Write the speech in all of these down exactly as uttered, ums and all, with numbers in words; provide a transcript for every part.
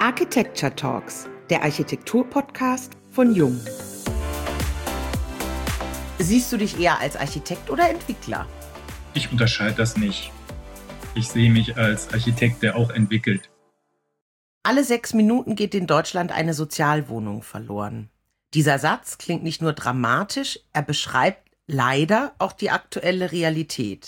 Architecture Talks, der Architektur-Podcast von Jung. Siehst du dich eher als Architekt oder Entwickler? Ich unterscheide das nicht. Ich sehe mich als Architekt, der auch entwickelt. Alle sechs Minuten geht in Deutschland eine Sozialwohnung verloren. Dieser Satz klingt nicht nur dramatisch, er beschreibt leider auch die aktuelle Realität.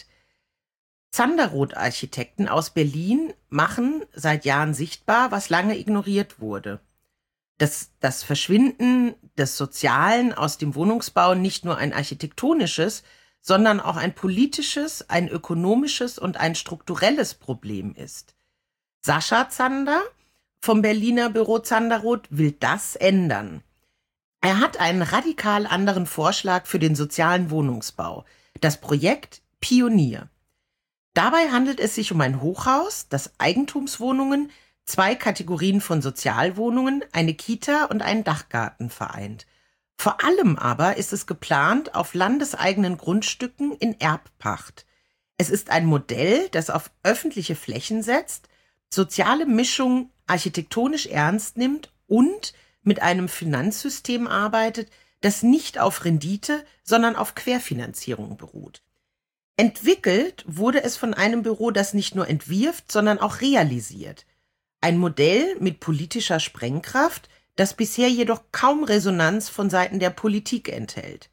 Zanderroth-Architekten aus Berlin machen seit Jahren sichtbar, was lange ignoriert wurde. Dass das Verschwinden des Sozialen aus dem Wohnungsbau nicht nur ein architektonisches, sondern auch ein politisches, ein ökonomisches und ein strukturelles Problem ist. Sascha Zander vom Berliner Büro Zanderroth will das ändern. Er hat einen radikal anderen Vorschlag für den sozialen Wohnungsbau, das Projekt Pionier. Dabei handelt es sich um ein Hochhaus, das Eigentumswohnungen, zwei Kategorien von Sozialwohnungen, eine Kita und einen Dachgarten vereint. Vor allem aber ist es geplant auf landeseigenen Grundstücken in Erbpacht. Es ist ein Modell, das auf öffentliche Flächen setzt, soziale Mischung architektonisch ernst nimmt und mit einem Finanzsystem arbeitet, das nicht auf Rendite, sondern auf Querfinanzierung beruht. Entwickelt wurde es von einem Büro, das nicht nur entwirft, sondern auch realisiert. Ein Modell mit politischer Sprengkraft, das bisher jedoch kaum Resonanz von Seiten der Politik enthält.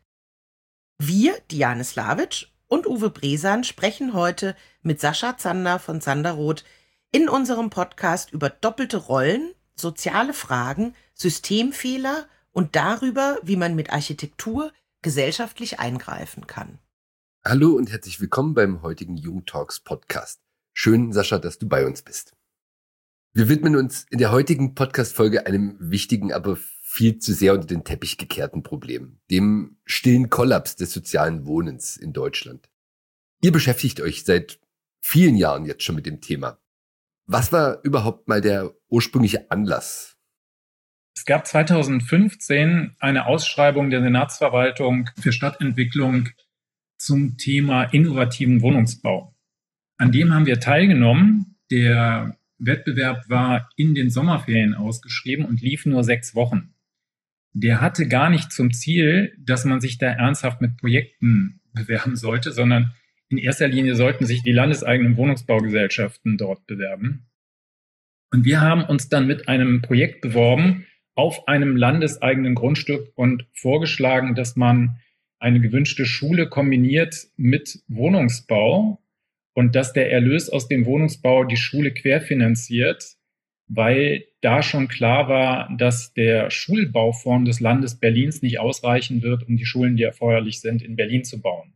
Wir, Diane Slavic und Uwe Bresan, sprechen heute mit Sascha Zander von Zanderroth in unserem Podcast über doppelte Rollen, soziale Fragen, Systemfehler und darüber, wie man mit Architektur gesellschaftlich eingreifen kann. Hallo und herzlich willkommen beim heutigen Jung Talks Podcast. Schön, Sascha, dass du bei uns bist. Wir widmen uns in der heutigen Podcast-Folge einem wichtigen, aber viel zu sehr unter den Teppich gekehrten Problem, dem stillen Kollaps des sozialen Wohnens in Deutschland. Ihr beschäftigt euch seit vielen Jahren jetzt schon mit dem Thema. Was war überhaupt mal der ursprüngliche Anlass? Es gab zweitausendfünfzehn eine Ausschreibung der Senatsverwaltung für Stadtentwicklung zum Thema innovativen Wohnungsbau. An dem haben wir teilgenommen. Der Wettbewerb war in den Sommerferien ausgeschrieben und lief nur sechs Wochen. Der hatte gar nicht zum Ziel, dass man sich da ernsthaft mit Projekten bewerben sollte, sondern in erster Linie sollten sich die landeseigenen Wohnungsbaugesellschaften dort bewerben. Und wir haben uns dann mit einem Projekt beworben auf einem landeseigenen Grundstück und vorgeschlagen, dass man eine gewünschte Schule kombiniert mit Wohnungsbau und dass der Erlös aus dem Wohnungsbau die Schule querfinanziert, weil da schon klar war, dass der Schulbaufonds des Landes Berlins nicht ausreichen wird, um die Schulen, die erforderlich sind, in Berlin zu bauen.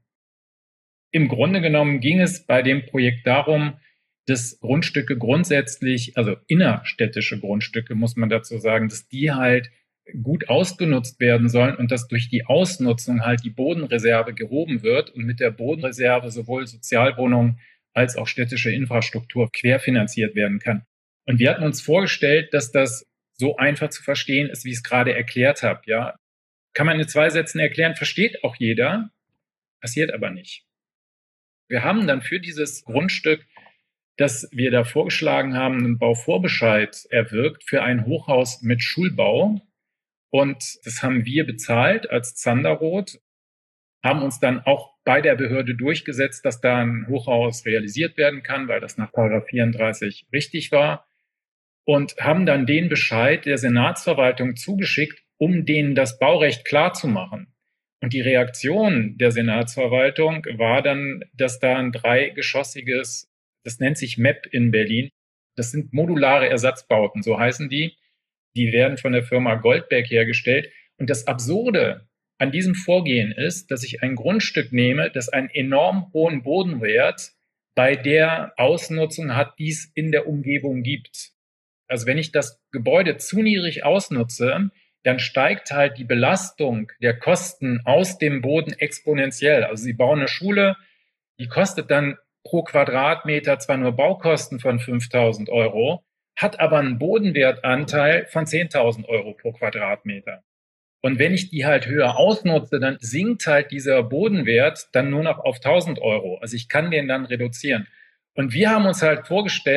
Im Grunde genommen ging es bei dem Projekt darum, dass Grundstücke grundsätzlich, also innerstädtische Grundstücke, muss man dazu sagen, dass die halt gut ausgenutzt werden sollen und dass durch die Ausnutzung halt die Bodenreserve gehoben wird und mit der Bodenreserve sowohl Sozialwohnungen als auch städtische Infrastruktur querfinanziert werden kann. Und wir hatten uns vorgestellt, dass das so einfach zu verstehen ist, wie ich es gerade erklärt habe. Ja, kann man in zwei Sätzen erklären, versteht auch jeder, passiert aber nicht. Wir haben dann für dieses Grundstück, das wir da vorgeschlagen haben, einen Bauvorbescheid erwirkt für ein Hochhaus mit Schulbau. Und das haben wir bezahlt als Zanderroth, haben uns dann auch bei der Behörde durchgesetzt, dass da ein Hochhaus realisiert werden kann, weil das nach Paragraph vierunddreißig richtig war. Und haben dann den Bescheid der Senatsverwaltung zugeschickt, um denen das Baurecht klarzumachen. Und die Reaktion der Senatsverwaltung war dann, dass da ein dreigeschossiges, das nennt sich M E P in Berlin, das sind modulare Ersatzbauten, so heißen die. Die werden von der Firma Goldberg hergestellt. Und das Absurde an diesem Vorgehen ist, dass ich ein Grundstück nehme, das einen enorm hohen Bodenwert bei der Ausnutzung hat, die es in der Umgebung gibt. Also wenn ich das Gebäude zu niedrig ausnutze, dann steigt halt die Belastung der Kosten aus dem Boden exponentiell. Also Sie bauen eine Schule, die kostet dann pro Quadratmeter zwar nur Baukosten von fünftausend Euro, hat aber einen Bodenwertanteil von zehntausend Euro pro Quadratmeter. Und wenn ich die halt höher ausnutze, dann sinkt halt dieser Bodenwert dann nur noch auf tausend Euro. Also ich kann den dann reduzieren. Und wir haben uns halt vorgestellt,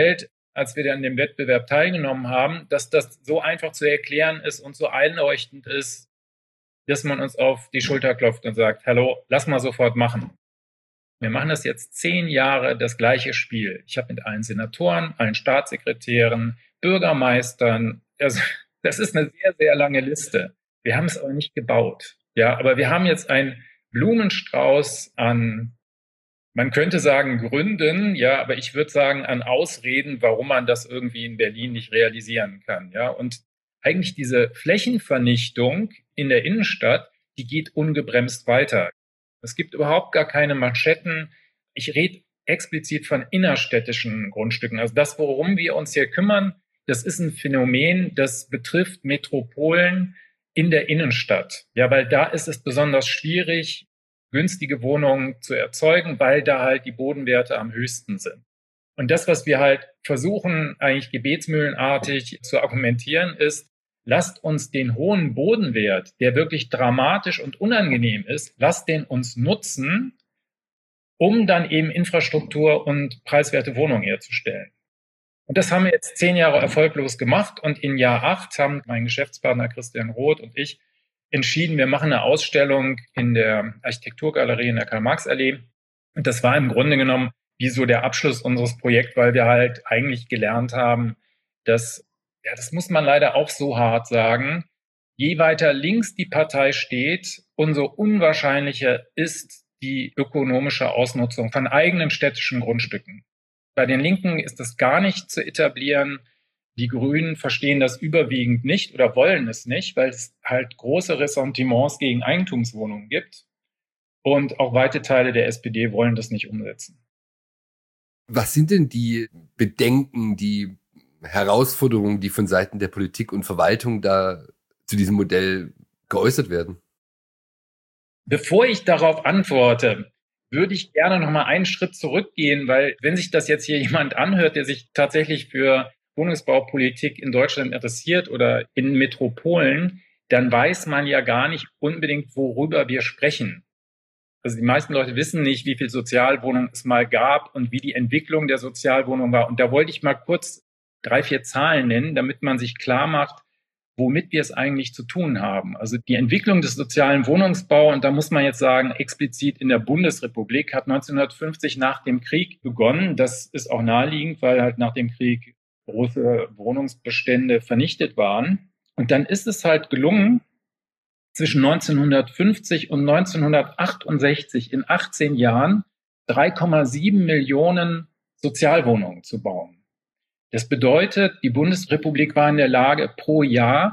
als wir dann an dem Wettbewerb teilgenommen haben, dass das so einfach zu erklären ist und so einleuchtend ist, dass man uns auf die Schulter klopft und sagt, hallo, lass mal sofort machen. Wir machen das jetzt zehn Jahre, das gleiche Spiel. Ich habe mit allen Senatoren, allen Staatssekretären, Bürgermeistern, also das ist eine sehr, sehr lange Liste. Wir haben es aber nicht gebaut. Ja, aber wir haben jetzt einen Blumenstrauß an, man könnte sagen Gründen, ja, aber ich würde sagen an Ausreden, warum man das irgendwie in Berlin nicht realisieren kann. Ja, und eigentlich diese Flächenvernichtung in der Innenstadt, die geht ungebremst weiter. Es gibt überhaupt gar keine Manschetten. Ich rede explizit von innerstädtischen Grundstücken. Also das, worum wir uns hier kümmern, das ist ein Phänomen, das betrifft Metropolen in der Innenstadt. Ja, weil da ist es besonders schwierig, günstige Wohnungen zu erzeugen, weil da halt die Bodenwerte am höchsten sind. Und das, was wir halt versuchen, eigentlich gebetsmühlenartig zu argumentieren, ist, lasst uns den hohen Bodenwert, der wirklich dramatisch und unangenehm ist, lasst den uns nutzen, um dann eben Infrastruktur und preiswerte Wohnungen herzustellen. Und das haben wir jetzt zehn Jahre erfolglos gemacht. Und in Jahr acht haben mein Geschäftspartner Christian Roth und ich entschieden, wir machen eine Ausstellung in der Architekturgalerie in der Karl-Marx-Allee. Und das war im Grunde genommen wie so der Abschluss unseres Projekts, weil wir halt eigentlich gelernt haben, dass, ja, das muss man leider auch so hart sagen, je weiter links die Partei steht, umso unwahrscheinlicher ist die ökonomische Ausnutzung von eigenen städtischen Grundstücken. Bei den Linken ist das gar nicht zu etablieren. Die Grünen verstehen das überwiegend nicht oder wollen es nicht, weil es halt große Ressentiments gegen Eigentumswohnungen gibt. Und auch weite Teile der S P D wollen das nicht umsetzen. Was sind denn die Bedenken, die Herausforderungen, die von Seiten der Politik und Verwaltung da zu diesem Modell geäußert werden? Bevor ich darauf antworte, würde ich gerne noch mal einen Schritt zurückgehen, weil wenn sich das jetzt hier jemand anhört, der sich tatsächlich für Wohnungsbaupolitik in Deutschland interessiert oder in Metropolen, dann weiß man ja gar nicht unbedingt, worüber wir sprechen. Also die meisten Leute wissen nicht, wie viel Sozialwohnungen es mal gab und wie die Entwicklung der Sozialwohnung war. Und da wollte ich mal kurz drei, vier Zahlen nennen, damit man sich klar macht, womit wir es eigentlich zu tun haben. Also die Entwicklung des sozialen Wohnungsbaus, und da muss man jetzt sagen, explizit in der Bundesrepublik, hat neunzehnhundertfünfzig nach dem Krieg begonnen. Das ist auch naheliegend, weil halt nach dem Krieg große Wohnungsbestände vernichtet waren. Und dann ist es halt gelungen, zwischen neunzehnhundertfünfzig und neunzehnhundertachtundsechzig in achtzehn Jahren drei Komma sieben Millionen Sozialwohnungen zu bauen. Das bedeutet, die Bundesrepublik war in der Lage, pro Jahr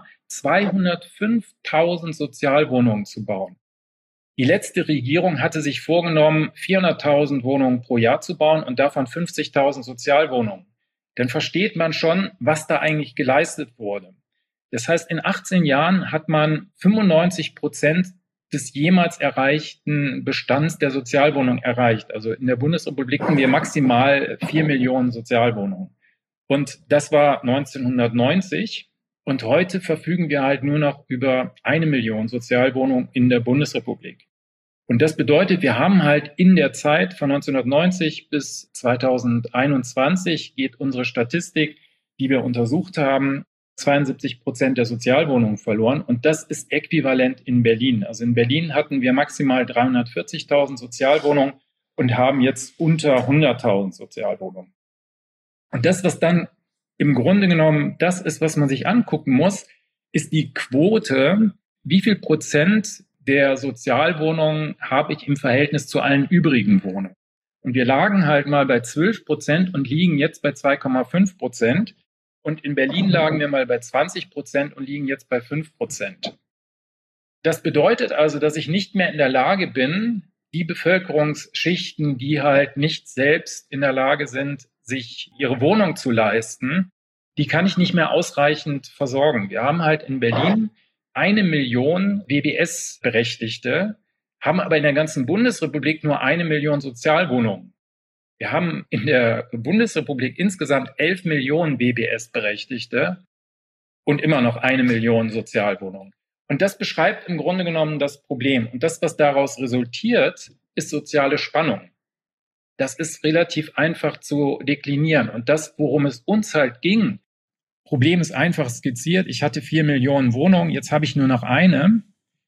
zweihundertfünftausend Sozialwohnungen zu bauen. Die letzte Regierung hatte sich vorgenommen, vierhunderttausend Wohnungen pro Jahr zu bauen und davon fünfzigtausend Sozialwohnungen. Dann versteht man schon, was da eigentlich geleistet wurde. Das heißt, in achtzehn Jahren hat man fünfundneunzig Prozent des jemals erreichten Bestands der Sozialwohnungen erreicht. Also in der Bundesrepublik haben wir maximal vier Millionen Sozialwohnungen. Und das war neunzehnhundertneunzig. Und heute verfügen wir halt nur noch über eine Million Sozialwohnungen in der Bundesrepublik. Und das bedeutet, wir haben halt in der Zeit von neunzehnhundertneunzig bis zweitausendeinundzwanzig geht unsere Statistik, die wir untersucht haben, zweiundsiebzig Prozent der Sozialwohnungen verloren. Und das ist äquivalent in Berlin. Also in Berlin hatten wir maximal dreihundertvierzigtausend Sozialwohnungen und haben jetzt unter hunderttausend Sozialwohnungen. Und das, was dann im Grunde genommen das ist, was man sich angucken muss, ist die Quote, wie viel Prozent der Sozialwohnungen habe ich im Verhältnis zu allen übrigen Wohnungen. Und wir lagen halt mal bei zwölf Prozent und liegen jetzt bei zwei Komma fünf Prozent. Und in Berlin lagen wir mal bei zwanzig Prozent und liegen jetzt bei fünf Prozent. Das bedeutet also, dass ich nicht mehr in der Lage bin, die Bevölkerungsschichten, die halt nicht selbst in der Lage sind, sich ihre Wohnung zu leisten, die kann ich nicht mehr ausreichend versorgen. Wir haben halt in Berlin eine Million W B S-Berechtigte, haben aber in der ganzen Bundesrepublik nur eine Million Sozialwohnungen. Wir haben in der Bundesrepublik insgesamt elf Millionen W B S-Berechtigte und immer noch eine Million Sozialwohnungen. Und das beschreibt im Grunde genommen das Problem. Und das, was daraus resultiert, ist soziale Spannung. Das ist relativ einfach zu deklinieren. Und das, worum es uns halt ging, Problem ist einfach skizziert. Ich hatte vier Millionen Wohnungen, jetzt habe ich nur noch eine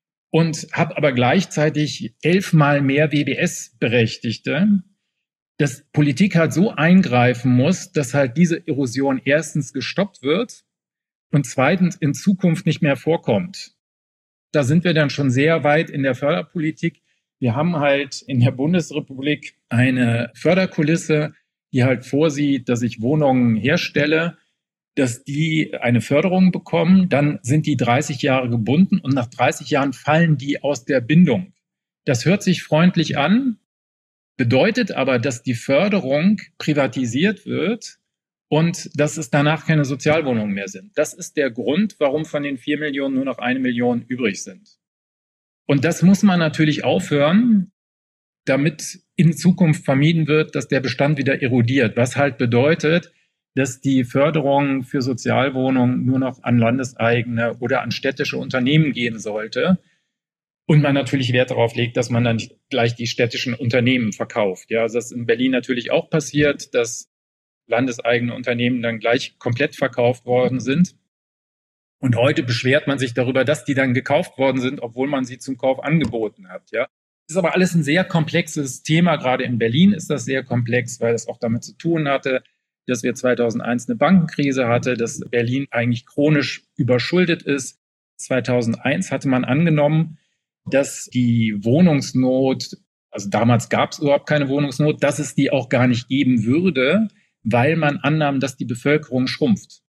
und habe aber gleichzeitig elfmal mehr W B S-Berechtigte, dass Politik halt so eingreifen muss, dass halt diese Erosion erstens gestoppt wird und zweitens in Zukunft nicht mehr vorkommt. Da sind wir dann schon sehr weit in der Förderpolitik. Wir haben halt in der Bundesrepublik eine Förderkulisse, die halt vorsieht, dass ich Wohnungen herstelle, dass die eine Förderung bekommen, dann sind die dreißig Jahre gebunden und nach dreißig Jahren fallen die aus der Bindung. Das hört sich freundlich an, bedeutet aber, dass die Förderung privatisiert wird und dass es danach keine Sozialwohnungen mehr sind. Das ist der Grund, warum von den vier Millionen nur noch eine Million übrig sind. Und das muss man natürlich aufhören, damit in Zukunft vermieden wird, dass der Bestand wieder erodiert, was halt bedeutet, dass die Förderung für Sozialwohnungen nur noch an landeseigene oder an städtische Unternehmen gehen sollte. Und man natürlich Wert darauf legt, dass man dann nicht gleich die städtischen Unternehmen verkauft. Ja, also das ist in Berlin natürlich auch passiert, dass landeseigene Unternehmen dann gleich komplett verkauft worden sind. Und heute beschwert man sich darüber, dass die dann gekauft worden sind, obwohl man sie zum Kauf angeboten hat. Ja, das ist aber alles ein sehr komplexes Thema. Gerade in Berlin ist das sehr komplex, weil es auch damit zu tun hatte, dass wir zweitausendeins eine Bankenkrise hatte, dass Berlin eigentlich chronisch überschuldet ist. zweitausendeins hatte man angenommen, dass die Wohnungsnot, also damals gab es überhaupt keine Wohnungsnot, dass es die auch gar nicht geben würde, weil man annahm, dass die Bevölkerung schrumpft.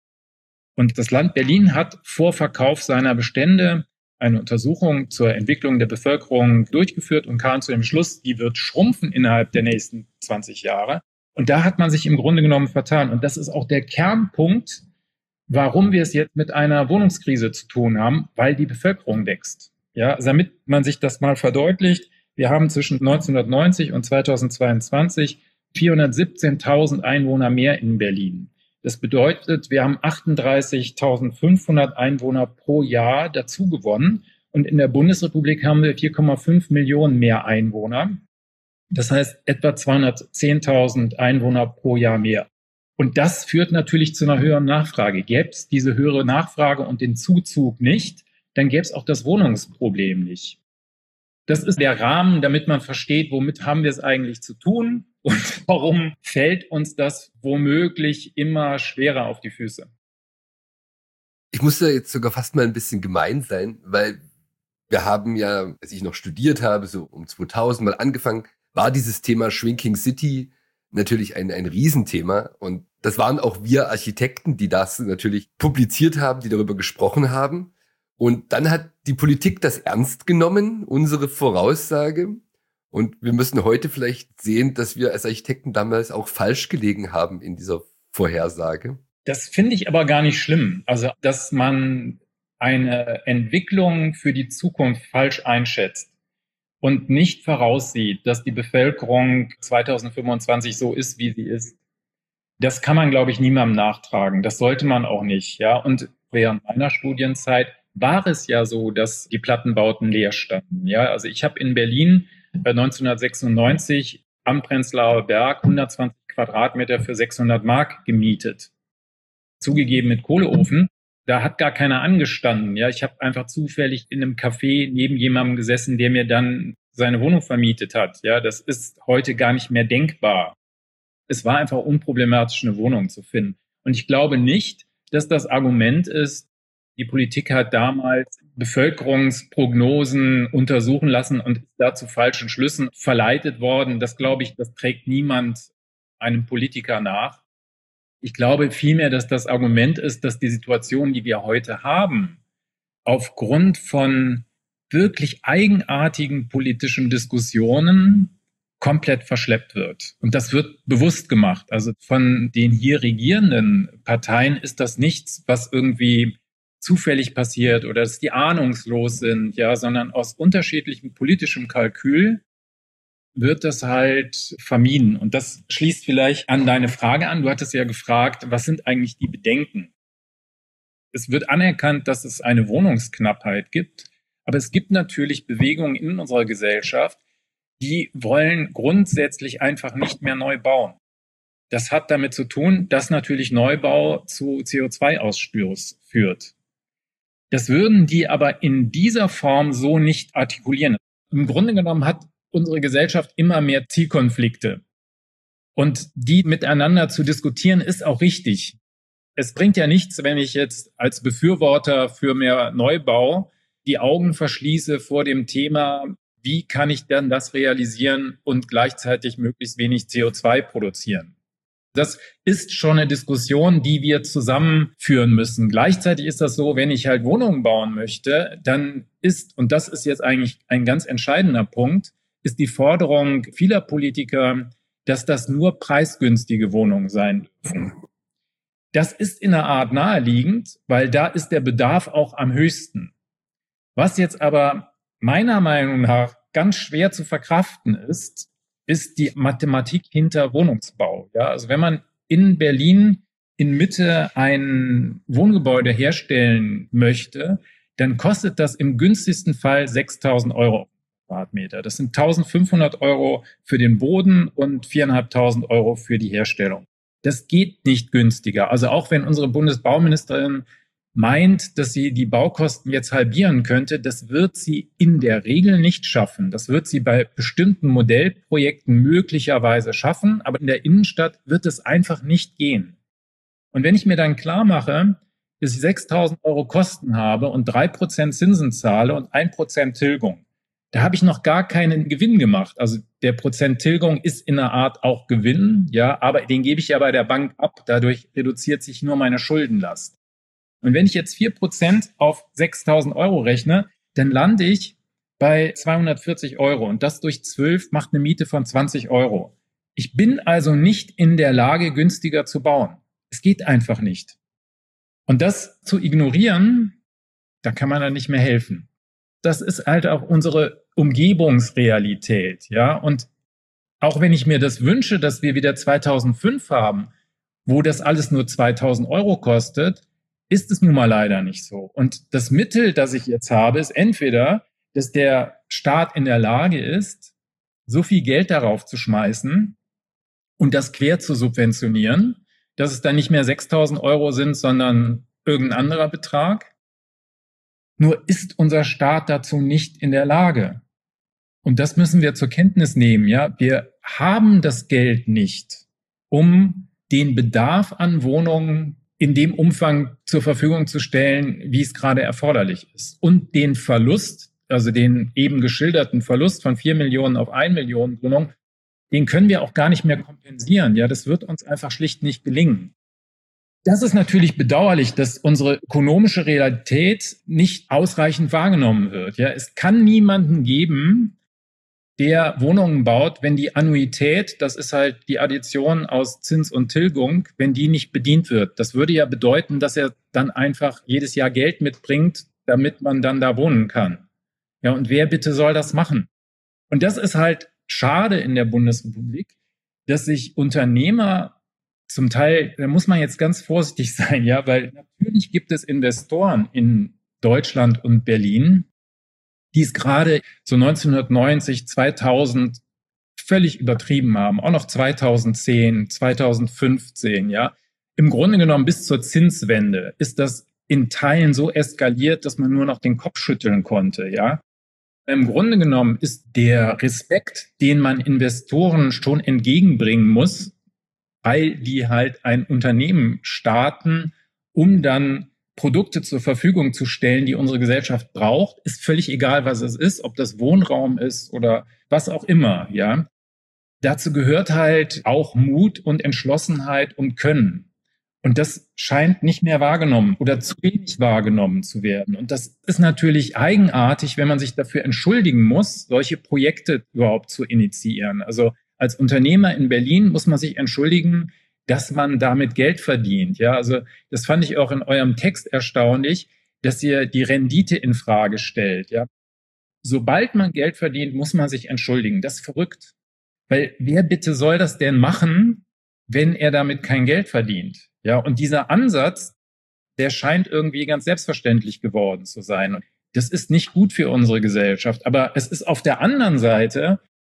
Und das Land Berlin hat vor Verkauf seiner Bestände eine Untersuchung zur Entwicklung der Bevölkerung durchgeführt und kam zu dem Schluss, die wird schrumpfen innerhalb der nächsten zwanzig Jahre. Und da hat man sich im Grunde genommen vertan. Und das ist auch der Kernpunkt, warum wir es jetzt mit einer Wohnungskrise zu tun haben, weil die Bevölkerung wächst. Ja, also damit man sich das mal verdeutlicht, wir haben zwischen neunzehnhundertneunzig und zweitausendzweiundzwanzig vierhundertsiebzehntausend Einwohner mehr in Berlin. Das bedeutet, wir haben achtunddreißigtausendfünfhundert Einwohner pro Jahr dazu gewonnen. Und in der Bundesrepublik haben wir vier Komma fünf Millionen mehr Einwohner. Das heißt, etwa zweihundertzehntausend Einwohner pro Jahr mehr. Und das führt natürlich zu einer höheren Nachfrage. Gäbe es diese höhere Nachfrage und den Zuzug nicht, dann gäbe es auch das Wohnungsproblem nicht. Das ist der Rahmen, damit man versteht, womit haben wir es eigentlich zu tun und warum fällt uns das womöglich immer schwerer auf die Füße. Ich muss da jetzt sogar fast mal ein bisschen gemein sein, weil wir haben ja, als ich noch studiert habe, so um zweitausend mal angefangen, war dieses Thema Shrinking City natürlich ein, ein Riesenthema. Und das waren auch wir Architekten, die das natürlich publiziert haben, die darüber gesprochen haben. Und dann hat die Politik das ernst genommen, unsere Voraussage. Und wir müssen heute vielleicht sehen, dass wir als Architekten damals auch falsch gelegen haben in dieser Vorhersage. Das finde ich aber gar nicht schlimm. Also, dass man eine Entwicklung für die Zukunft falsch einschätzt und nicht voraussieht, dass die Bevölkerung zweitausendfünfundzwanzig so ist, wie sie ist. Das kann man, glaube ich, niemandem nachtragen. Das sollte man auch nicht. Ja, und während meiner Studienzeit war es ja so, dass die Plattenbauten leer standen. Ja, also ich habe in Berlin neunzehnhundertsechsundneunzig am Prenzlauer Berg hundertzwanzig Quadratmeter für sechshundert Mark gemietet. Zugegeben mit Kohleofen. Da hat gar keiner angestanden. Ja, ich habe einfach zufällig in einem Café neben jemandem gesessen, der mir dann seine Wohnung vermietet hat. Ja, das ist heute gar nicht mehr denkbar. Es war einfach unproblematisch, eine Wohnung zu finden. Und ich glaube nicht, dass das Argument ist, die Politik hat damals Bevölkerungsprognosen untersuchen lassen und ist da zu falschen Schlüssen verleitet worden. Das glaube ich, das trägt niemand einem Politiker nach. Ich glaube vielmehr, dass das Argument ist, dass die Situation, die wir heute haben, aufgrund von wirklich eigenartigen politischen Diskussionen komplett verschleppt wird. Und das wird bewusst gemacht. Also von den hier regierenden Parteien ist das nichts, was irgendwie zufällig passiert oder dass die ahnungslos sind, ja, sondern aus unterschiedlichem politischem Kalkül wird das halt vermieden. Und das schließt vielleicht an deine Frage an. Du hattest ja gefragt, was sind eigentlich die Bedenken? Es wird anerkannt, dass es eine Wohnungsknappheit gibt, aber es gibt natürlich Bewegungen in unserer Gesellschaft, die wollen grundsätzlich einfach nicht mehr neu bauen. Das hat damit zu tun, dass natürlich Neubau zu C O zwei Ausstoß führt. Das würden die aber in dieser Form so nicht artikulieren. Im Grunde genommen hat unsere Gesellschaft immer mehr Zielkonflikte. Und die miteinander zu diskutieren, ist auch richtig. Es bringt ja nichts, wenn ich jetzt als Befürworter für mehr Neubau die Augen verschließe vor dem Thema, wie kann ich denn das realisieren und gleichzeitig möglichst wenig C O zwei produzieren. Das ist schon eine Diskussion, die wir zusammenführen müssen. Gleichzeitig ist das so, wenn ich halt Wohnungen bauen möchte, dann ist, und das ist jetzt eigentlich ein ganz entscheidender Punkt, ist die Forderung vieler Politiker, dass das nur preisgünstige Wohnungen sein dürfen. Das ist in einer Art naheliegend, weil da ist der Bedarf auch am höchsten. Was jetzt aber meiner Meinung nach ganz schwer zu verkraften ist, ist die Mathematik hinter Wohnungsbau. Ja, also wenn man in Berlin in Mitte ein Wohngebäude herstellen möchte, dann kostet das im günstigsten Fall sechstausend Euro pro Quadratmeter. Das sind eintausendfünfhundert Euro für den Boden und viertausendfünfhundert Euro für die Herstellung. Das geht nicht günstiger. Also auch wenn unsere Bundesbauministerin meint, dass sie die Baukosten jetzt halbieren könnte, das wird sie in der Regel nicht schaffen. Das wird sie bei bestimmten Modellprojekten möglicherweise schaffen, aber in der Innenstadt wird es einfach nicht gehen. Und wenn ich mir dann klar mache, dass ich sechstausend Euro Kosten habe und drei Prozent Zinsen zahle und ein Prozent Tilgung, da habe ich noch gar keinen Gewinn gemacht. Also der Prozent Tilgung ist in einer Art auch Gewinn, ja, aber den gebe ich ja bei der Bank ab. Dadurch reduziert sich nur meine Schuldenlast. Und wenn ich jetzt vier Prozent auf sechstausend Euro rechne, dann lande ich bei zweihundertvierzig Euro. Und das durch zwölf macht eine Miete von zwanzig Euro. Ich bin also nicht in der Lage, günstiger zu bauen. Es geht einfach nicht. Und das zu ignorieren, da kann man dann nicht mehr helfen. Das ist halt auch unsere Umgebungsrealität, ja. Und auch wenn ich mir das wünsche, dass wir wieder zweitausendfünf haben, wo das alles nur zweitausend Euro kostet, ist es nun mal leider nicht so. Und das Mittel, das ich jetzt habe, ist entweder, dass der Staat in der Lage ist, so viel Geld darauf zu schmeißen und das quer zu subventionieren, dass es dann nicht mehr sechstausend Euro sind, sondern irgendein anderer Betrag. Nur ist unser Staat dazu nicht in der Lage. Und das müssen wir zur Kenntnis nehmen, ja. Wir haben das Geld nicht, um den Bedarf an Wohnungen in dem Umfang zur Verfügung zu stellen, wie es gerade erforderlich ist. Und den Verlust, also den eben geschilderten Verlust von vier Millionen auf eine Million Wohnungen, den können wir auch gar nicht mehr kompensieren. Ja, das wird uns einfach schlicht nicht gelingen. Das ist natürlich bedauerlich, dass unsere ökonomische Realität nicht ausreichend wahrgenommen wird. Ja, es kann niemanden geben, der Wohnungen baut, wenn die Annuität, das ist halt die Addition aus Zins und Tilgung, wenn die nicht bedient wird. Das würde ja bedeuten, dass er dann einfach jedes Jahr Geld mitbringt, damit man dann da wohnen kann. Ja, und wer bitte soll das machen? Und das ist halt schade in der Bundesrepublik, dass sich Unternehmer zum Teil, da muss man jetzt ganz vorsichtig sein, ja, weil natürlich gibt es Investoren in Deutschland und Berlin, die es gerade so neunzehnhundertneunzig, zweitausend völlig übertrieben haben, auch noch zweitausendzehn, zweitausendfünfzehn, ja. Im Grunde genommen bis zur Zinswende ist das in Teilen so eskaliert, dass man nur noch den Kopf schütteln konnte, ja. Im Grunde genommen ist der Respekt, den man Investoren schon entgegenbringen muss, weil die halt ein Unternehmen starten, um dann Produkte zur Verfügung zu stellen, die unsere Gesellschaft braucht, ist völlig egal, was es ist, ob das Wohnraum ist oder was auch immer, ja. Dazu gehört halt auch Mut und Entschlossenheit und Können. Und das scheint nicht mehr wahrgenommen oder zu wenig wahrgenommen zu werden. Und das ist natürlich eigenartig, wenn man sich dafür entschuldigen muss, solche Projekte überhaupt zu initiieren. Also als Unternehmer in Berlin muss man sich entschuldigen, dass man damit Geld verdient. Ja, also das fand ich auch in eurem Text erstaunlich, dass ihr die Rendite in Frage stellt. Ja, sobald man Geld verdient, muss man sich entschuldigen. Das ist verrückt. Weil wer bitte soll das denn machen, wenn er damit kein Geld verdient? Ja, und dieser Ansatz, der scheint irgendwie ganz selbstverständlich geworden zu sein. Und das ist nicht gut für unsere Gesellschaft. Aber es ist auf der anderen Seite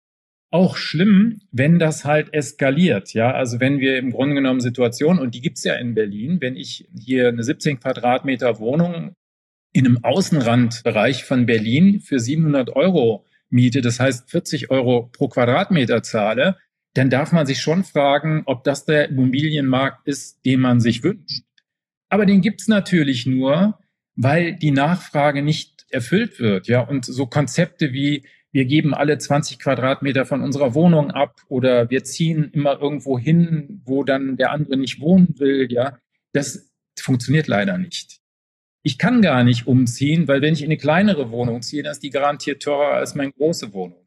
auch schlimm, wenn das halt eskaliert. Ja, also wenn wir im Grunde genommen Situationen, und die gibt's ja in Berlin, wenn ich hier eine siebzehn Quadratmeter Wohnung in einem Außenrandbereich von Berlin für siebenhundert Euro miete, das heißt vierzig Euro pro Quadratmeter zahle, dann darf man sich schon fragen, ob das der Immobilienmarkt ist, den man sich wünscht. Aber den gibt's natürlich nur, weil die Nachfrage nicht erfüllt wird. Ja, und so Konzepte wie wir geben alle zwanzig Quadratmeter von unserer Wohnung ab oder wir ziehen immer irgendwo hin, wo dann der andere nicht wohnen will, ja, das funktioniert leider nicht. Ich kann gar nicht umziehen, weil wenn ich in eine kleinere Wohnung ziehe, dann ist die garantiert teurer als meine große Wohnung.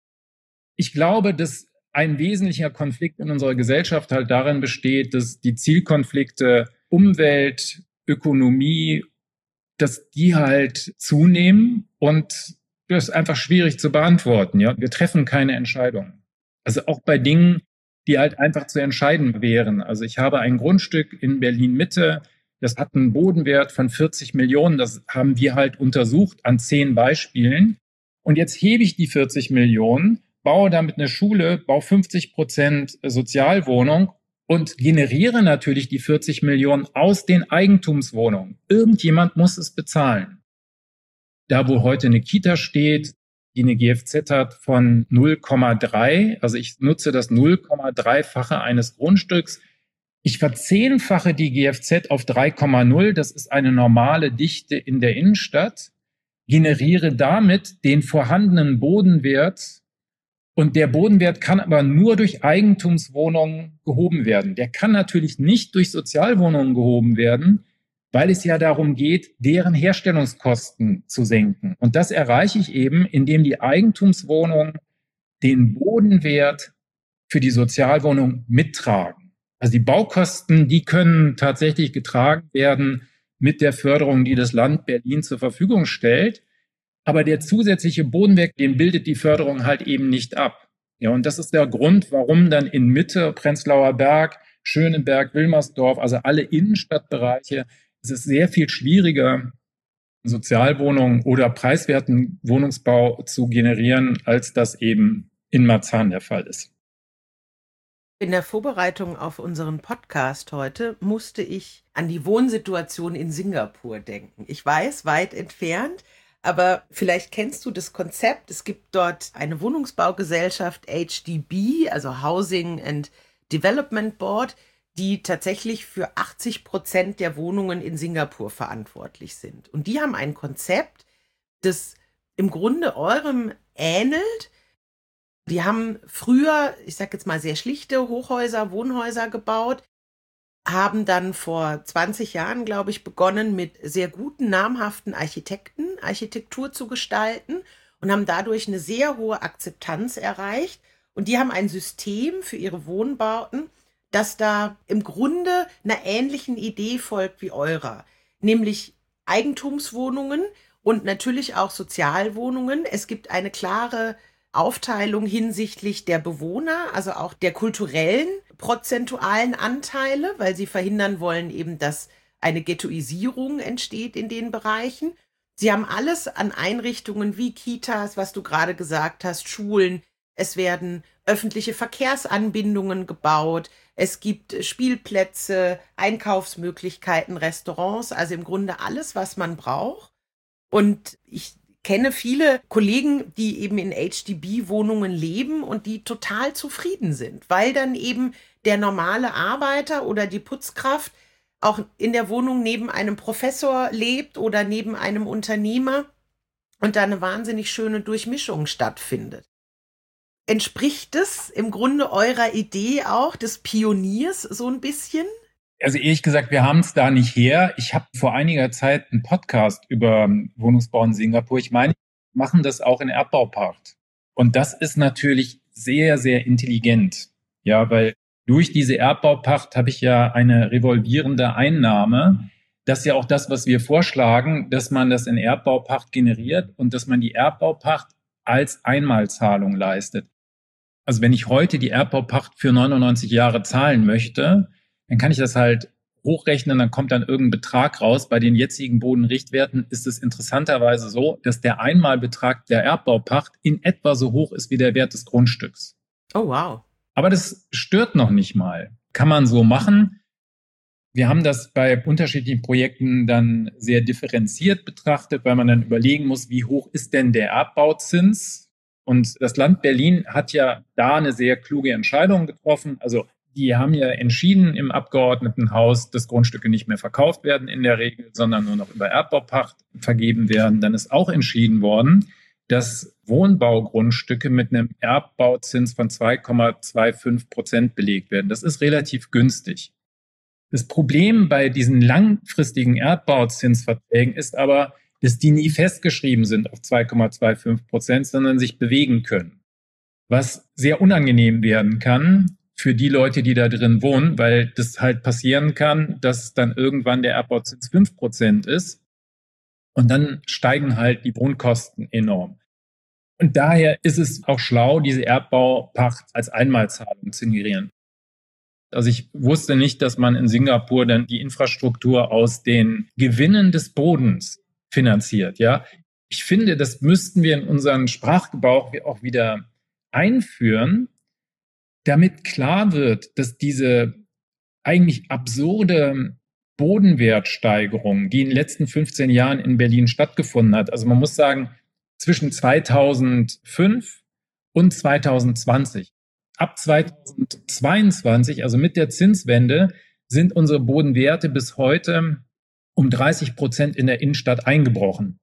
Ich glaube, dass ein wesentlicher Konflikt in unserer Gesellschaft halt darin besteht, dass die Zielkonflikte Umwelt, Ökonomie, dass die halt zunehmen und das ist einfach schwierig zu beantworten. Ja, wir treffen keine Entscheidungen. Also auch bei Dingen, die halt einfach zu entscheiden wären. Also ich habe ein Grundstück in Berlin-Mitte, das hat einen Bodenwert von vierzig Millionen. Das haben wir halt untersucht an zehn Beispielen. Und jetzt hebe ich die vierzig Millionen, baue damit eine Schule, baue fünfzig Prozent Sozialwohnung und generiere natürlich die vierzig Millionen aus den Eigentumswohnungen. Irgendjemand muss es bezahlen. Da, wo heute eine Kita steht, die eine G F Z hat von null Komma drei, also ich nutze das null Komma drei-fache eines Grundstücks. Ich verzehnfache die G F Z auf drei Komma null, das ist eine normale Dichte in der Innenstadt, generiere damit den vorhandenen Bodenwert und der Bodenwert kann aber nur durch Eigentumswohnungen gehoben werden. Der kann natürlich nicht durch Sozialwohnungen gehoben werden, weil es ja darum geht, deren Herstellungskosten zu senken. Und das erreiche ich eben, indem die Eigentumswohnungen den Bodenwert für die Sozialwohnung mittragen. Also die Baukosten, die können tatsächlich getragen werden mit der Förderung, die das Land Berlin zur Verfügung stellt. Aber der zusätzliche Bodenwert, den bildet die Förderung halt eben nicht ab. Ja, und das ist der Grund, warum dann in Mitte, Prenzlauer Berg, Schöneberg, Wilmersdorf, also alle Innenstadtbereiche, es ist sehr viel schwieriger, Sozialwohnungen oder preiswerten Wohnungsbau zu generieren, als das eben in Marzahn der Fall ist. In der Vorbereitung auf unseren Podcast heute musste ich an die Wohnsituation in Singapur denken. Ich weiß, weit entfernt, aber vielleicht kennst du das Konzept. Es gibt dort eine Wohnungsbaugesellschaft H D B, also Housing and Development Board, die tatsächlich für achtzig Prozent der Wohnungen in Singapur verantwortlich sind. Und die haben ein Konzept, das im Grunde eurem ähnelt. Die haben früher, ich sage jetzt mal, sehr schlichte Hochhäuser, Wohnhäuser gebaut, haben dann vor zwanzig Jahren, glaube ich, begonnen, mit sehr guten, namhaften Architekten Architektur zu gestalten und haben dadurch eine sehr hohe Akzeptanz erreicht. Und die haben ein System für ihre Wohnbauten, das da im Grunde einer ähnlichen Idee folgt wie eurer, nämlich Eigentumswohnungen und natürlich auch Sozialwohnungen. Es gibt eine klare Aufteilung hinsichtlich der Bewohner, also auch der kulturellen, prozentualen Anteile, weil sie verhindern wollen eben, dass eine Ghettoisierung entsteht in den Bereichen. Sie haben alles an Einrichtungen wie Kitas, was du gerade gesagt hast, Schulen. Es werden öffentliche Verkehrsanbindungen gebaut. Es gibt Spielplätze, Einkaufsmöglichkeiten, Restaurants, also im Grunde alles, was man braucht. Und ich kenne viele Kollegen, die eben in H D B-Wohnungen leben und die total zufrieden sind, weil dann eben der normale Arbeiter oder die Putzkraft auch in der Wohnung neben einem Professor lebt oder neben einem Unternehmer und da eine wahnsinnig schöne Durchmischung stattfindet. Entspricht es im Grunde eurer Idee auch des Pioniers so ein bisschen? Also ehrlich gesagt, wir haben es da nicht her. Ich habe vor einiger Zeit einen Podcast über Wohnungsbau in Singapur. Ich meine, wir machen das auch in Erdbaupacht. Und das ist natürlich sehr, sehr intelligent. Ja, weil durch diese Erdbaupacht habe ich ja eine revolvierende Einnahme. Das ist ja auch das, was wir vorschlagen, dass man das in Erdbaupacht generiert und dass man die Erdbaupacht als Einmalzahlung leistet. Also wenn ich heute die Erdbaupacht für neunundneunzig Jahre zahlen möchte, dann kann ich das halt hochrechnen, dann kommt dann irgendein Betrag raus. Bei den jetzigen Bodenrichtwerten ist es interessanterweise so, dass der Einmalbetrag der Erbbaupacht in etwa so hoch ist wie der Wert des Grundstücks. Oh, wow. Aber das stört noch nicht mal. Kann man so machen. Wir haben das bei unterschiedlichen Projekten dann sehr differenziert betrachtet, weil man dann überlegen muss, wie hoch ist denn der Erbbauzins? Und das Land Berlin hat ja da eine sehr kluge Entscheidung getroffen. Also die haben ja entschieden im Abgeordnetenhaus, dass Grundstücke nicht mehr verkauft werden in der Regel, sondern nur noch über Erbbaupacht vergeben werden. Dann ist auch entschieden worden, dass Wohnbaugrundstücke mit einem Erbbauzins von zwei Komma fünfundzwanzig Prozent belegt werden. Das ist relativ günstig. Das Problem bei diesen langfristigen Erbbauzinsverträgen ist aber, dass die nie festgeschrieben sind auf zwei Komma fünfundzwanzig Prozent, sondern sich bewegen können. Was sehr unangenehm werden kann für die Leute, die da drin wohnen, weil das halt passieren kann, dass dann irgendwann der Erbbauzins fünf Prozent ist und dann steigen halt die Wohnkosten enorm. Und daher ist es auch schlau, diese Erbbaupacht als Einmalzahlung zu generieren. Also ich wusste nicht, dass man in Singapur dann die Infrastruktur aus den Gewinnen des Bodens finanziert. Ja, ich finde, das müssten wir in unseren Sprachgebrauch auch wieder einführen, damit klar wird, dass diese eigentlich absurde Bodenwertsteigerung, die in den letzten fünfzehn Jahren in Berlin stattgefunden hat, also man muss sagen, zwischen zweitausendfünf und zweitausendzwanzig. Ab zweitausendzweiundzwanzig, also mit der Zinswende, sind unsere Bodenwerte bis heute um dreißig Prozent in der Innenstadt eingebrochen.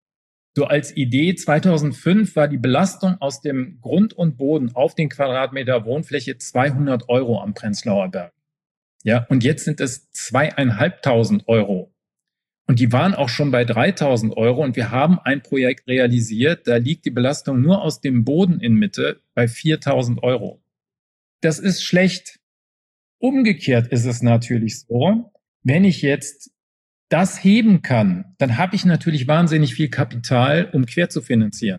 So als Idee, zweitausendfünf war die Belastung aus dem Grund und Boden auf den Quadratmeter Wohnfläche zweihundert Euro am Prenzlauer Berg. Ja, und jetzt sind es zweieinhalbtausend Euro. Und die waren auch schon bei dreitausend Euro und wir haben ein Projekt realisiert, da liegt die Belastung nur aus dem Boden in Mitte bei viertausend Euro. Das ist schlecht. Umgekehrt ist es natürlich so, wenn ich jetzt das heben kann, dann habe ich natürlich wahnsinnig viel Kapital, um quer zu finanzieren.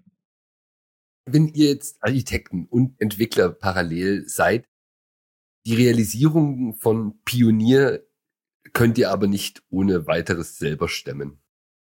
Wenn ihr jetzt Architekten und Entwickler parallel seid, die Realisierung von Pionier könnt ihr aber nicht ohne weiteres selber stemmen.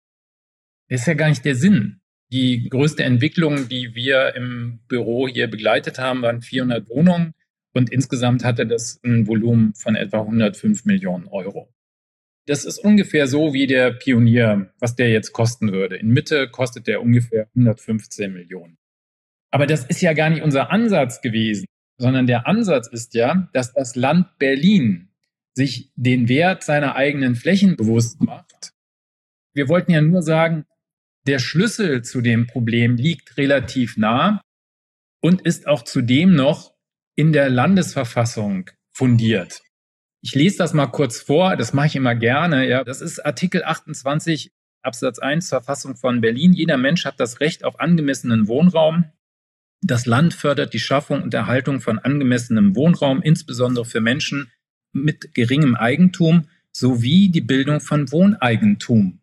Das ist ja gar nicht der Sinn. Die größte Entwicklung, die wir im Büro hier begleitet haben, waren vierhundert Wohnungen und insgesamt hatte das ein Volumen von etwa hundertfünf Millionen Euro. Das ist ungefähr so wie der Pionier, was der jetzt kosten würde. In Mitte kostet der ungefähr hundertfünfzehn Millionen. Aber das ist ja gar nicht unser Ansatz gewesen, sondern der Ansatz ist ja, dass das Land Berlin sich den Wert seiner eigenen Flächen bewusst macht. Wir wollten ja nur sagen, der Schlüssel zu dem Problem liegt relativ nah und ist auch zudem noch in der Landesverfassung fundiert. Ich lese das mal kurz vor, das mache ich immer gerne. Ja, das ist Artikel achtundzwanzig Absatz eins Verfassung von Berlin. Jeder Mensch hat das Recht auf angemessenen Wohnraum. Das Land fördert die Schaffung und Erhaltung von angemessenem Wohnraum, insbesondere für Menschen mit geringem Eigentum, sowie die Bildung von Wohneigentum.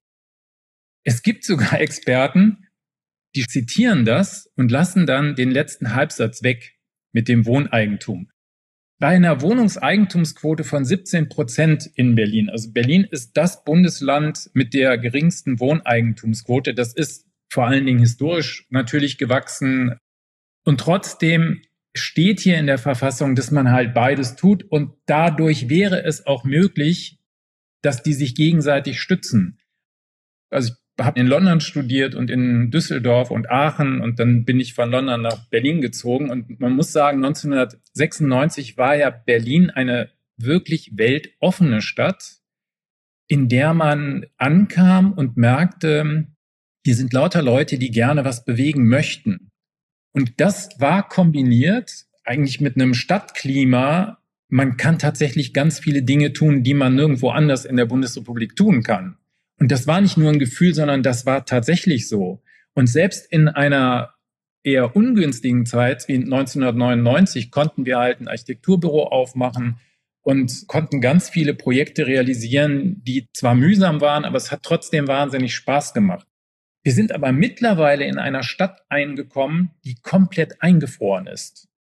Es gibt sogar Experten, die zitieren das und lassen dann den letzten Halbsatz weg mit dem Wohneigentum. Bei einer Wohnungseigentumsquote von siebzehn Prozent in Berlin, also Berlin ist das Bundesland mit der geringsten Wohneigentumsquote, das ist vor allen Dingen historisch natürlich gewachsen. Und trotzdem steht hier in der Verfassung, dass man halt beides tut und dadurch wäre es auch möglich, dass die sich gegenseitig stützen. Also ich habe in London studiert und in Düsseldorf und Aachen und dann bin ich von London nach Berlin gezogen und man muss sagen, neunzehnhundertsechsundneunzig war ja Berlin eine wirklich weltoffene Stadt, in der man ankam und merkte, hier sind lauter Leute, die gerne was bewegen möchten. Und das war kombiniert eigentlich mit einem Stadtklima. Man kann tatsächlich ganz viele Dinge tun, die man nirgendwo anders in der Bundesrepublik tun kann. Und das war nicht nur ein Gefühl, sondern das war tatsächlich so. Und selbst in einer eher ungünstigen Zeit wie neunzehnhundertneunundneunzig konnten wir halt ein Architekturbüro aufmachen und konnten ganz viele Projekte realisieren, die zwar mühsam waren, aber es hat trotzdem wahnsinnig Spaß gemacht. Wir sind aber mittlerweile in einer Stadt eingekommen, die komplett eingefroren ist.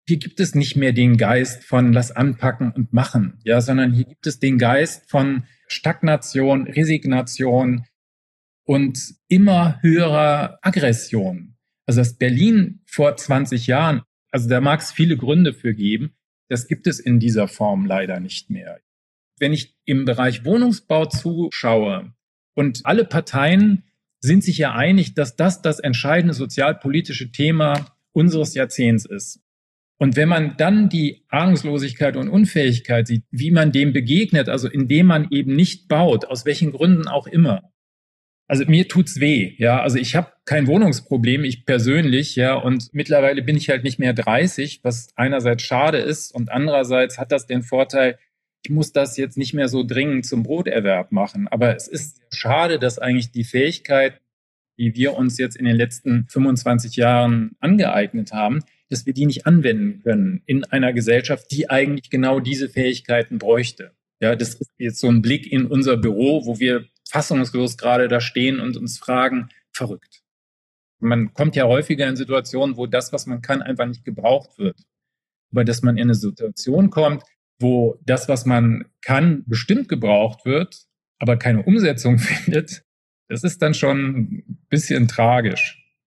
hier gibt es nicht mehr den Geist von lass anpacken und machen, ja, sondern hier gibt es den Geist von Stagnation, Resignation und immer höherer Aggression. Also das Berlin vor zwanzig Jahren, also da mag es viele Gründe für geben, das gibt es in dieser Form leider nicht mehr. Wenn ich im Bereich Wohnungsbau zuschaue und alle Parteien sind sich ja einig, dass das das entscheidende sozialpolitische Thema unseres Jahrzehnts ist. Und wenn man dann die Ahnungslosigkeit und Unfähigkeit sieht, wie man dem begegnet, also indem man eben nicht baut, aus welchen Gründen auch immer. Also mir tut's weh, ja. Also ich habe kein Wohnungsproblem, ich persönlich, ja. Und mittlerweile bin ich halt nicht mehr dreißig, was einerseits schade ist und andererseits hat das den Vorteil, ich muss das jetzt nicht mehr so dringend zum Broterwerb machen. Aber es ist schade, dass eigentlich die Fähigkeit, die wir uns jetzt in den letzten fünfundzwanzig Jahren angeeignet haben, dass wir die nicht anwenden können in einer Gesellschaft, die eigentlich genau diese Fähigkeiten bräuchte. Ja, das ist jetzt so ein Blick in unser Büro, wo wir fassungslos gerade da stehen und uns fragen, verrückt. Man kommt ja häufiger in Situationen, wo das, was man kann, einfach nicht gebraucht wird. Aber dass man in eine Situation kommt, wo das, was man kann, bestimmt gebraucht wird, aber keine Umsetzung findet, das ist dann schon ein bisschen tragisch.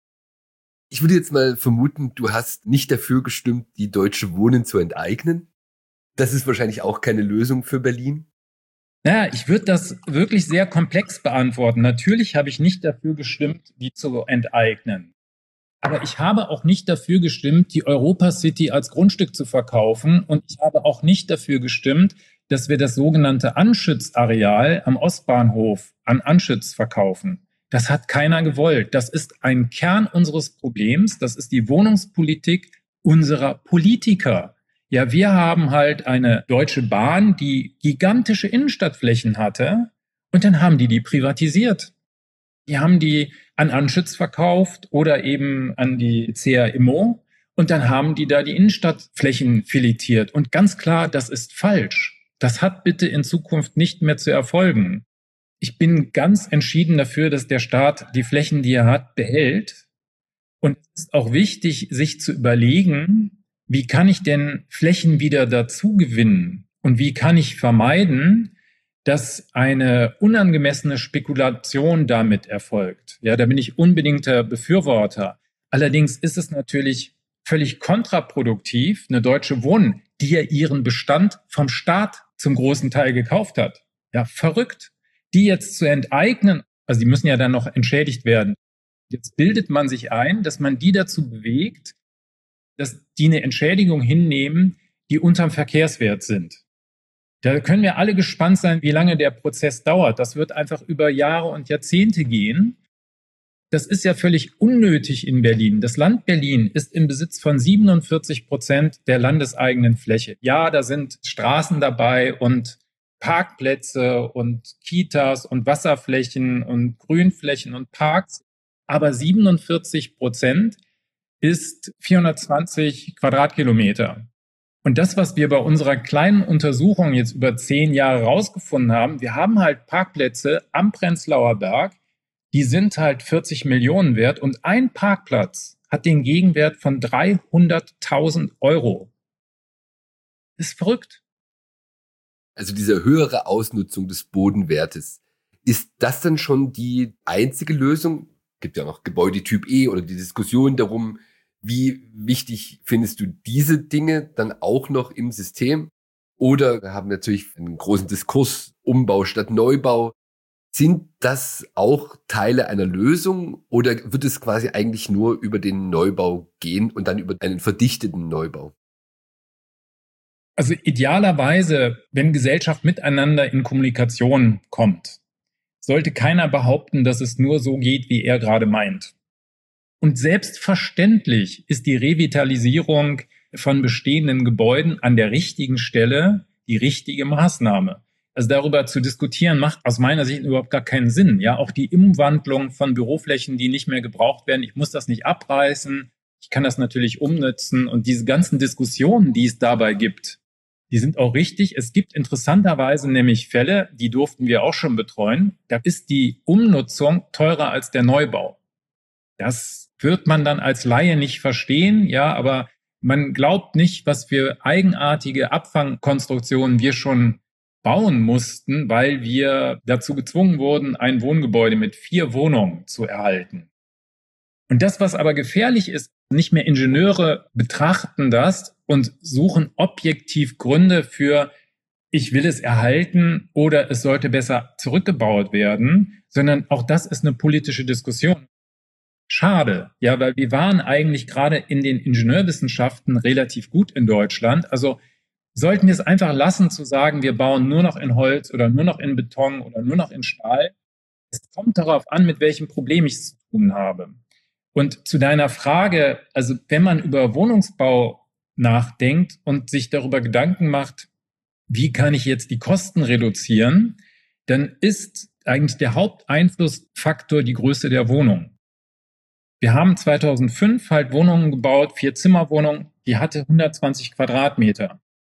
Ich würde jetzt mal vermuten, du hast nicht dafür gestimmt, die Deutsche Wohnen zu enteignen. Das ist wahrscheinlich auch keine Lösung für Berlin. Naja, ich würde das wirklich sehr komplex beantworten. Natürlich habe ich nicht dafür gestimmt, die zu enteignen. Aber ich habe auch nicht dafür gestimmt, die Europa City als Grundstück zu verkaufen. Und ich habe auch nicht dafür gestimmt, dass wir das sogenannte Anschütz-Areal am Ostbahnhof an Anschütz verkaufen. Das hat keiner gewollt. Das ist ein Kern unseres Problems. Das ist die Wohnungspolitik unserer Politiker. Ja, wir haben halt eine Deutsche Bahn, die gigantische Innenstadtflächen hatte und dann haben die die privatisiert. Die haben die an Anschütz verkauft oder eben an die C R Immo und dann haben die da die Innenstadtflächen filetiert. Und ganz klar, das ist falsch. Das hat bitte in Zukunft nicht mehr zu erfolgen. Ich bin ganz entschieden dafür, dass der Staat die Flächen, die er hat, behält. Und es ist auch wichtig, sich zu überlegen, wie kann ich denn Flächen wieder dazu gewinnen? Und wie kann ich vermeiden, dass eine unangemessene Spekulation damit erfolgt? Ja, da bin ich unbedingter Befürworter. Allerdings ist es natürlich völlig kontraproduktiv, eine Deutsche Wohnen, die ja ihren Bestand vom Staat zum großen Teil gekauft hat. Ja, verrückt. Die jetzt zu enteignen, also die müssen ja dann noch entschädigt werden. Jetzt bildet man sich ein, dass man die dazu bewegt, dass die eine Entschädigung hinnehmen, die unterm Verkehrswert sind. Da können wir alle gespannt sein, wie lange der Prozess dauert. Das wird einfach über Jahre und Jahrzehnte gehen. Das ist ja völlig unnötig in Berlin. Das Land Berlin ist im Besitz von siebenundvierzig Prozent der landeseigenen Fläche. Ja, da sind Straßen dabei und Parkplätze und Kitas und Wasserflächen und Grünflächen und Parks. Aber siebenundvierzig Prozent ist vierhundertzwanzig Quadratkilometer. Und das, was wir bei unserer kleinen Untersuchung jetzt über zehn Jahre rausgefunden haben, wir haben halt Parkplätze am Prenzlauer Berg, die sind halt vierzig Millionen wert und ein Parkplatz hat den Gegenwert von dreihunderttausend Euro. Das ist verrückt. Also diese höhere Ausnutzung des Bodenwertes, ist das dann schon die einzige Lösung? Gibt ja noch Gebäudetyp E oder die Diskussion darum, wie wichtig findest du diese Dinge dann auch noch im System? Oder wir haben natürlich einen großen Diskurs, Umbau statt Neubau. Sind das auch Teile einer Lösung oder wird es quasi eigentlich nur über den Neubau gehen und dann über einen verdichteten Neubau? Also idealerweise, wenn Gesellschaft miteinander in Kommunikation kommt, sollte keiner behaupten, dass es nur so geht, wie er gerade meint. Und selbstverständlich ist die Revitalisierung von bestehenden Gebäuden an der richtigen Stelle die richtige Maßnahme. Also darüber zu diskutieren, macht aus meiner Sicht überhaupt gar keinen Sinn. Ja, auch die Umwandlung von Büroflächen, die nicht mehr gebraucht werden. Ich muss das nicht abreißen. Ich kann das natürlich umnutzen. Und diese ganzen Diskussionen, die es dabei gibt, die sind auch richtig. Es gibt interessanterweise nämlich Fälle, die durften wir auch schon betreuen. Da ist die Umnutzung teurer als der Neubau. Das wird man dann als Laie nicht verstehen, ja, aber Man glaubt nicht, was für eigenartige Abfangkonstruktionen wir schon bauen mussten, weil wir dazu gezwungen wurden, ein Wohngebäude mit vier Wohnungen zu erhalten. Und das, was aber gefährlich ist, nicht mehr Ingenieure betrachten das und suchen objektiv Gründe für, ich will es erhalten oder es sollte besser zurückgebaut werden, sondern auch das ist eine politische Diskussion. Schade, ja, weil wir waren eigentlich gerade in den Ingenieurwissenschaften relativ gut in Deutschland. Also sollten wir es einfach lassen zu sagen, wir bauen nur noch in Holz oder nur noch in Beton oder nur noch in Stahl. Es kommt darauf an, mit welchem Problem ich es zu tun habe. Und zu deiner Frage, also wenn man über Wohnungsbau nachdenkt und sich darüber Gedanken macht, wie kann ich jetzt die Kosten reduzieren, dann ist eigentlich der Haupteinflussfaktor die Größe der Wohnung. Wir haben zweitausendfünf halt Wohnungen gebaut, Vier-Zimmer-Wohnung, die hatte hundertzwanzig Quadratmeter.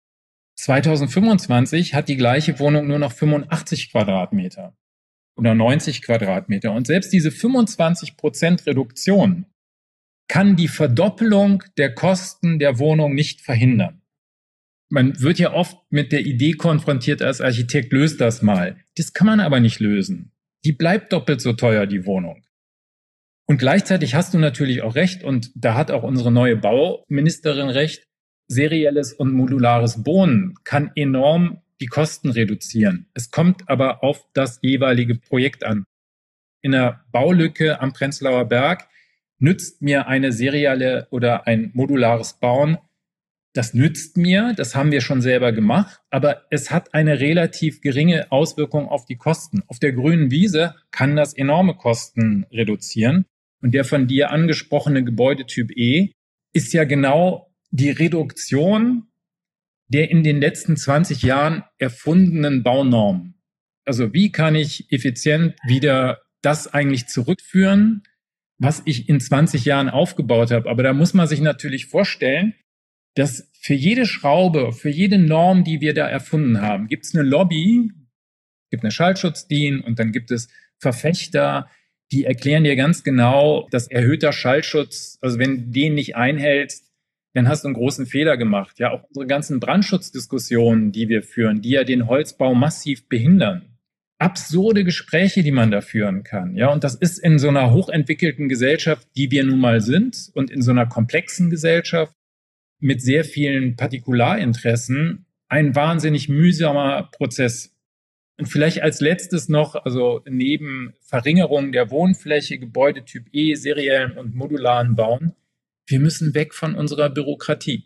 zweitausendfünfundzwanzig hat die gleiche Wohnung nur noch fünfundachtzig Quadratmeter oder neunzig Quadratmeter. Und selbst diese fünfundzwanzig Prozent Reduktion kann die Verdoppelung der Kosten der Wohnung nicht verhindern. Man wird ja oft mit der Idee konfrontiert als Architekt, löst das mal. Das kann man aber nicht lösen. Die bleibt doppelt so teuer, die Wohnung. Und gleichzeitig hast du natürlich auch recht, und da hat auch unsere neue Bauministerin recht, serielles und modulares Bauen kann enorm die Kosten reduzieren. Es kommt aber auf das jeweilige Projekt an. In der Baulücke am Prenzlauer Berg nützt mir eine serielle oder ein modulares Bauen, das nützt mir, das haben wir schon selber gemacht, aber es hat eine relativ geringe Auswirkung auf die Kosten. Auf der grünen Wiese kann das enorme Kosten reduzieren. Und der von dir angesprochene Gebäudetyp E ist ja genau die Reduktion der in den letzten zwanzig Jahren erfundenen Baunormen. Also wie kann ich effizient wieder das eigentlich zurückführen, was ich in zwanzig Jahren aufgebaut habe? Aber da muss man sich natürlich vorstellen, dass für jede Schraube, für jede Norm, die wir da erfunden haben, gibt es eine Lobby, gibt eine Schallschutz-D I N und dann gibt es Verfechter, die erklären dir ganz genau, dass erhöhter Schallschutz, also wenn du den nicht einhältst, dann hast du einen großen Fehler gemacht. Ja, auch unsere ganzen Brandschutzdiskussionen, die wir führen, die ja den Holzbau massiv behindern. Absurde Gespräche, die man da führen kann. Ja, und das ist in so einer hochentwickelten Gesellschaft, die wir nun mal sind, und in so einer komplexen Gesellschaft mit sehr vielen Partikularinteressen ein wahnsinnig mühsamer Prozess. Und vielleicht als letztes noch, also neben Verringerung der Wohnfläche, Gebäudetyp E, seriellen und modularen Bauen, wir müssen weg von unserer Bürokratie.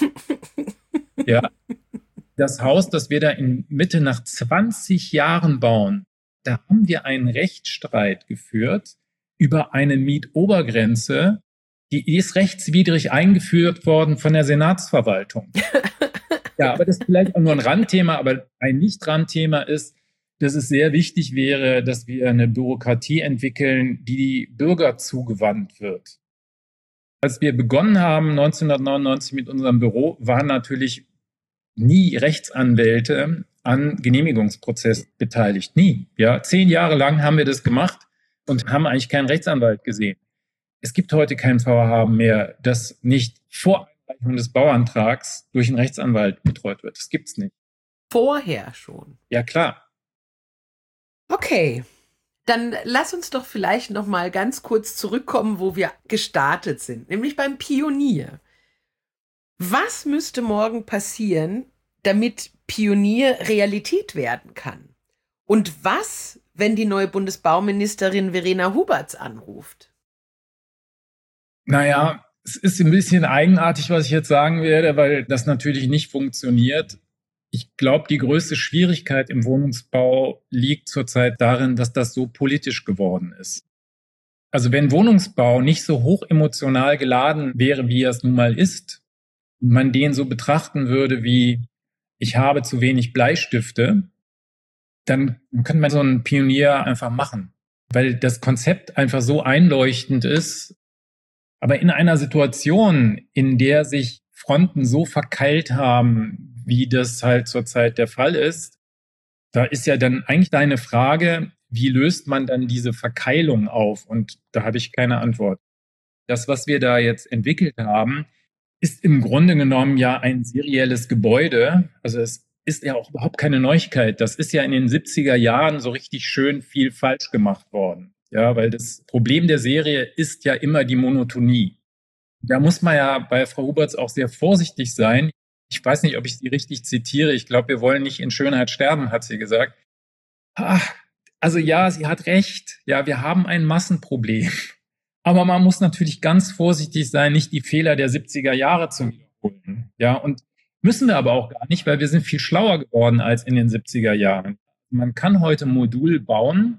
Ja, das Haus, das wir da in Mitte nach zwanzig Jahren bauen, da haben wir einen Rechtsstreit geführt über eine Mietobergrenze, die ist rechtswidrig eingeführt worden von der Senatsverwaltung. Ja, aber das ist vielleicht auch nur ein Randthema, aber ein Nicht-Randthema ist, dass es sehr wichtig wäre, dass wir eine Bürokratie entwickeln, die die Bürger zugewandt wird. Als wir begonnen haben, neunzehnhundertneunundneunzig mit unserem Büro, waren natürlich nie Rechtsanwälte an Genehmigungsprozess beteiligt. Nie. Ja, zehn Jahre lang haben wir das gemacht und haben eigentlich keinen Rechtsanwalt gesehen. Es gibt heute kein Vorhaben mehr, das nicht vor Einreichung des Bauantrags durch einen Rechtsanwalt betreut wird. Das gibt's nicht. Vorher schon. Ja, klar. Okay, dann lass uns doch vielleicht noch mal ganz kurz zurückkommen, wo wir gestartet sind, nämlich beim Pionier. Was müsste morgen passieren, damit Pionier Realität werden kann? Und was, wenn die neue Bundesbauministerin Verena Huberts anruft? Naja, es ist ein bisschen eigenartig, was ich jetzt sagen werde, weil das natürlich nicht funktioniert. Ich glaube, die größte Schwierigkeit im Wohnungsbau liegt zurzeit darin, dass das so politisch geworden ist. Also wenn Wohnungsbau nicht so hoch emotional geladen wäre, wie er es nun mal ist, und man den so betrachten würde wie, ich habe zu wenig Bleistifte, dann könnte man so einen Pionier einfach machen, weil das Konzept einfach so einleuchtend ist. Aber in einer Situation, in der sich Fronten so verkeilt haben, wie das halt zurzeit der Fall ist, da ist ja dann eigentlich deine Frage, wie löst man dann diese Verkeilung auf? Und da habe ich keine Antwort. Das, was wir da jetzt entwickelt haben, ist im Grunde genommen ja ein serielles Gebäude. Also es ist ja auch überhaupt keine Neuigkeit. Das ist ja in den siebziger Jahren so richtig schön viel falsch gemacht worden. Ja, weil das Problem der Serie ist ja immer die Monotonie. Da muss man ja bei Frau Huberts auch sehr vorsichtig sein. Ich weiß nicht, ob ich sie richtig zitiere. Ich glaube, wir wollen nicht in Schönheit sterben, hat sie gesagt. Ach, also ja, sie hat recht. Ja, wir haben ein Massenproblem. Aber man muss natürlich ganz vorsichtig sein, nicht die Fehler der siebziger Jahre zu wiederholen. Ja, und müssen wir aber auch gar nicht, weil wir sind viel schlauer geworden als in den siebziger Jahren. Man kann heute Modul bauen,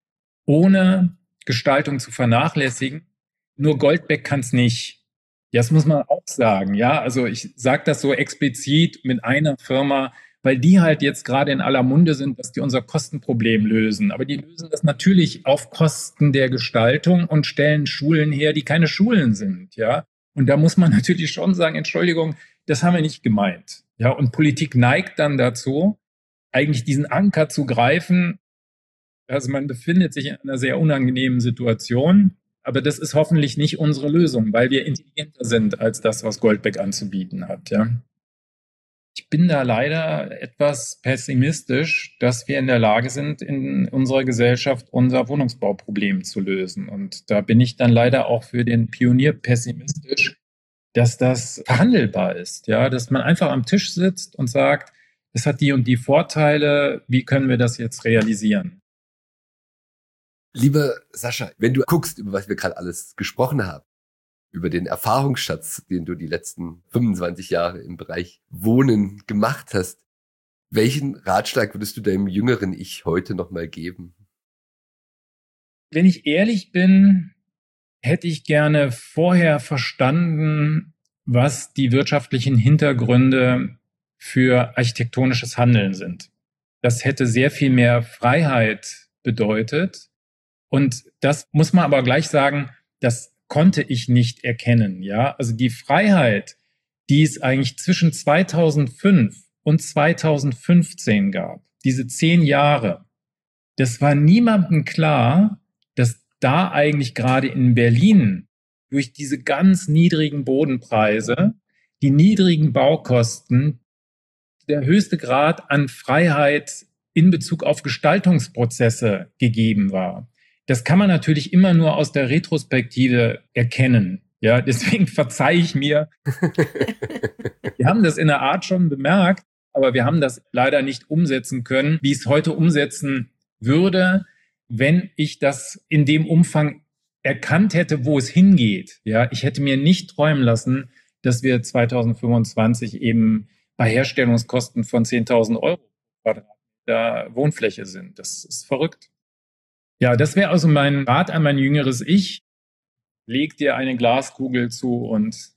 ohne Gestaltung zu vernachlässigen. Nur Goldbeck kann es nicht. Das muss man auch sagen. Ja, also ich sage das so explizit mit einer Firma, weil die halt jetzt gerade in aller Munde sind, dass die unser Kostenproblem lösen. Aber die lösen das natürlich auf Kosten der Gestaltung und stellen Schulen her, die keine Schulen sind. Ja, und da muss man natürlich schon sagen, Entschuldigung, das haben wir nicht gemeint. Ja, und Politik neigt dann dazu, eigentlich diesen Anker zu greifen. Also man befindet sich in einer sehr unangenehmen Situation, aber das ist hoffentlich nicht unsere Lösung, weil wir intelligenter sind als das, was Goldbeck anzubieten hat. Ja. Ich bin da leider etwas pessimistisch, dass wir in der Lage sind, in unserer Gesellschaft unser Wohnungsbauproblem zu lösen. Und da bin ich dann leider auch für den Pionier pessimistisch, dass das verhandelbar ist, ja, dass man einfach am Tisch sitzt und sagt, es hat die und die Vorteile, wie können wir das jetzt realisieren? Lieber Sascha, wenn du guckst, über was wir gerade alles gesprochen haben, über den Erfahrungsschatz, den du die letzten fünfundzwanzig Jahre im Bereich Wohnen gemacht hast, welchen Ratschlag würdest du deinem jüngeren Ich heute nochmal geben? Wenn ich ehrlich bin, hätte ich gerne vorher verstanden, was die wirtschaftlichen Hintergründe für architektonisches Handeln sind. Das hätte sehr viel mehr Freiheit bedeutet. Und das muss man aber gleich sagen, das konnte ich nicht erkennen. Ja, also die Freiheit, die es eigentlich zwischen zweitausendfünf und zweitausendfünfzehn gab, diese zehn Jahre, das war niemandem klar, dass da eigentlich gerade in Berlin durch diese ganz niedrigen Bodenpreise, die niedrigen Baukosten, der höchste Grad an Freiheit in Bezug auf Gestaltungsprozesse gegeben war. Das kann man natürlich immer nur aus der Retrospektive erkennen. Ja, deswegen verzeihe ich mir. Wir haben das in der Art schon bemerkt, aber wir haben das leider nicht umsetzen können, wie ich es heute umsetzen würde, wenn ich das in dem Umfang erkannt hätte, wo es hingeht. Ja, ich hätte mir nicht träumen lassen, dass wir zweitausendfünfundzwanzig eben bei Herstellungskosten von zehntausend Euro pro Quadratmeter Wohnfläche sind. Das ist verrückt. Ja, das wäre also mein Rat an mein jüngeres Ich. Leg dir eine Glaskugel zu und...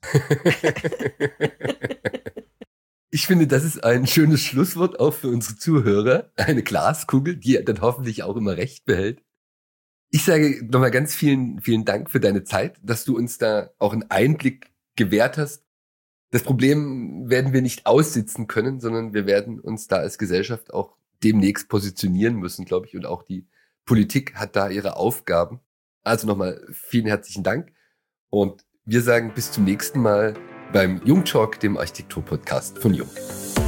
Ich finde, das ist ein schönes Schlusswort auch für unsere Zuhörer. Eine Glaskugel, die dann hoffentlich auch immer recht behält. Ich sage nochmal ganz vielen, vielen Dank für deine Zeit, dass du uns da auch einen Einblick gewährt hast. Das Problem werden wir nicht aussitzen können, sondern wir werden uns da als Gesellschaft auch demnächst positionieren müssen, glaube ich, und auch die Politik hat da ihre Aufgaben. Also nochmal vielen herzlichen Dank und wir sagen bis zum nächsten Mal beim Jung Talk, dem Architektur-Podcast von Jung.